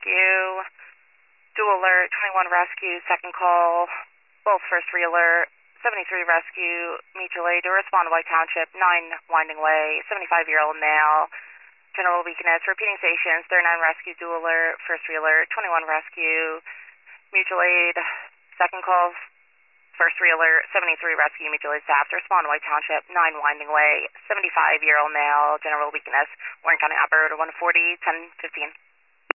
Rescue, dual alert, 21 Rescue, second call, both first re-alert, 73 Rescue, mutual aid to respond to White Township, 9 Winding Way, 75-year-old male, general weakness, repeating stations, 39 Rescue, dual alert, first re-alert, 21 Rescue, mutual aid, second call, first re-alert, 73 Rescue, mutual aid staff to respond to White Township, 9 Winding Way, 75-year-old male, general weakness, Warren County Operator 140, 1015.